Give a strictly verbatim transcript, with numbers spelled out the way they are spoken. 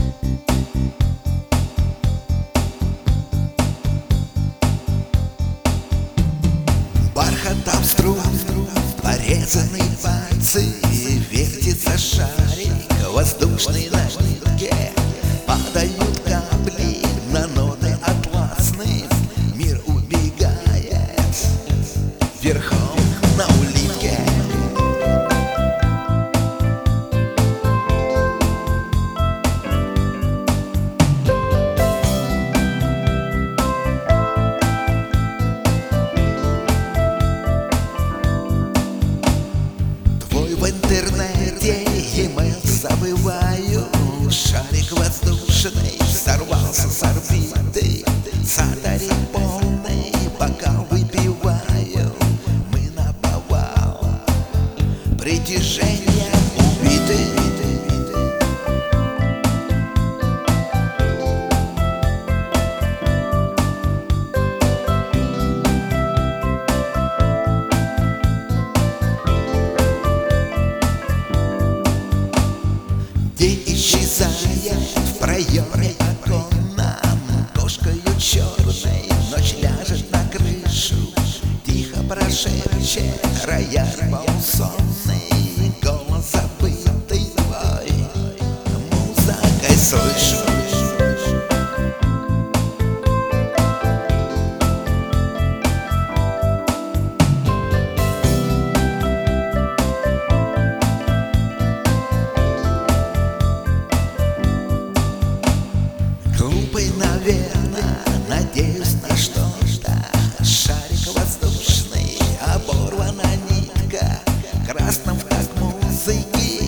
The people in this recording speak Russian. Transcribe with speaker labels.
Speaker 1: Бархатом струн порезаны пальцы, вертится шарик воздушный на нитке. Падают капли на ноты атласные, мир убегает верхом на улитке. В интернете имейл забываю, шарик воздушный сорвался с орбиты. Сатари полный бокал выпиваю, мы наповал притяжение убиты. День исчезает в проеме оконном, кошкою черной ночь ляжет на крышу, тихо прошепчет рояль полусонный, голос забытый твой музыкой слышу. Глупый, наверное, надеюсь на что-то. Шарик воздушный, оборвана нитка, красным как музыки.